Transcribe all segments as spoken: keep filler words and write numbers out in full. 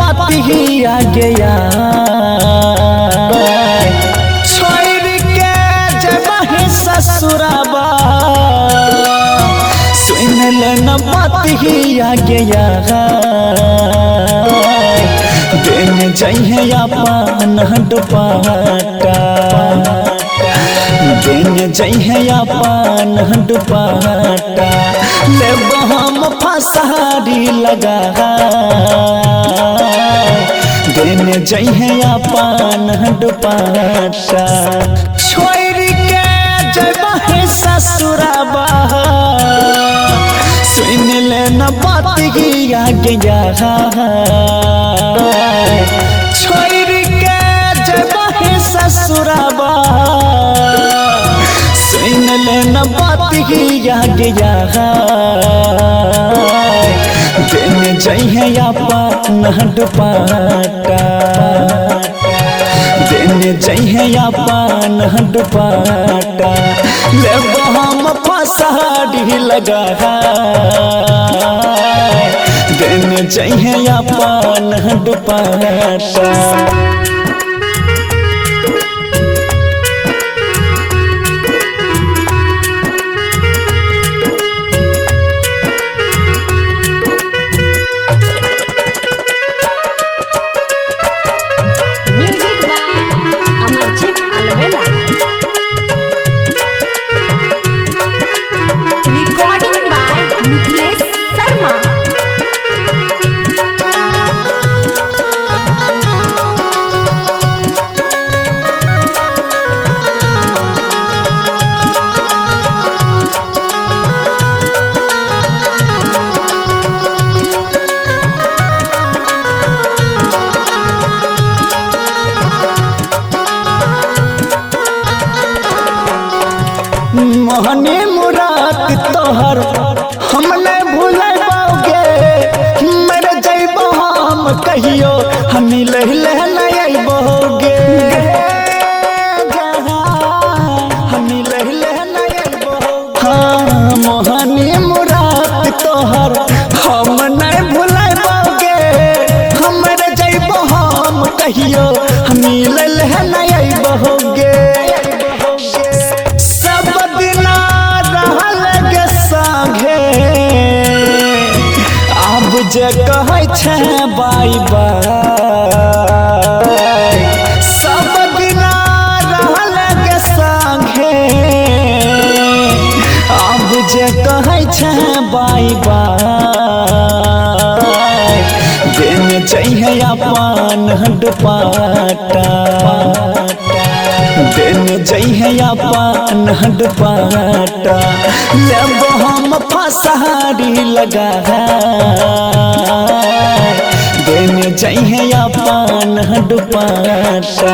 बात ही आ गया छोड़ के जब ही ससुराबा सुन लेना बात ही आ गया दिन चाहिए अपन दुपट्टा दिन चाहिए अपन दुपट्टा ले हम फसारी लगा दिन चाहिए अपन दुपट्टा छोड़ के जब है ससुराबा सुन लेना बात ही आ गया छोड़ के जब है ससुराबा सुन लेना बात ही आ गया दिन चाहिए अपन दुपट्टा दिन चाहिए अपन दुपट्टा ले हम फसारी लगा दिन चाहिए अपन दुपट्टा मोहनी मुराद तोहर हम नहीं भूलबोगे मर जइबो हम कहियो हम ले ले नहीं अइबोगे हम ले ले नहीं अइबोगे हाँ मोहनी मुराद तोहर हम नहीं भूलबोगे मर जइबो हम कहियो हम ले ले नहीं अइबोगे जे कहै छै बाय बाय सब दिना रहल गे संगे अब जे कहै छै बाय बाय दिन चाहिए अपन दुपट्टा दिन चाहिए अपन दुपट्टा लेब हम फसारी लगा दिन चाहिए अपन दुपट्टा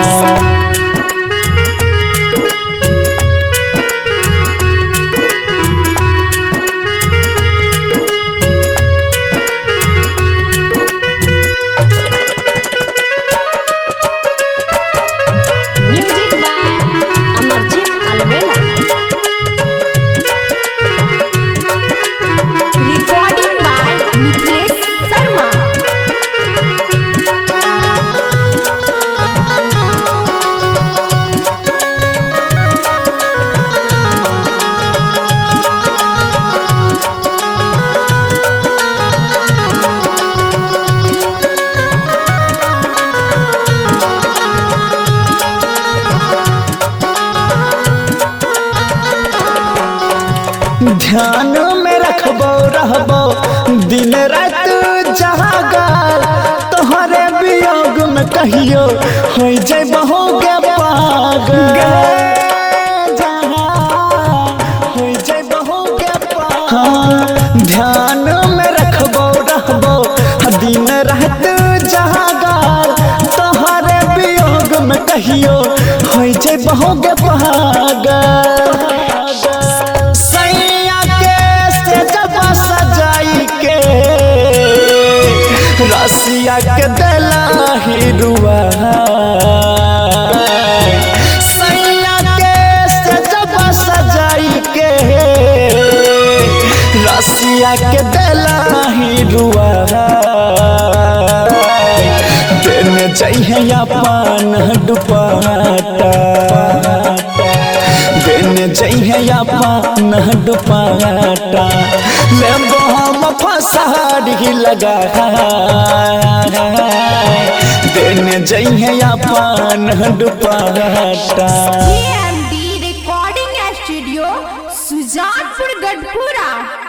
ध्यान में रखबो रहबो दिन रात जागल तोहरे वियोग में कहियो हो जइबो गे पागल हो जइबो गे पागल ध्यान में रखबो रहबो दिन रात जागल तोहरे वियोग में कहियो हो जइबो गे पागल रसिया के दिला हिरुआ सैया के सजब सजाई के रसिया के दिला हिरुआ जइहे अपन दुपट्टा देने जइहे अपन दुपट्टा लेबो हम फसारी लगा देने जइहे अपन दुपट्टा। A M D recording studio Sujanpur Garhpura.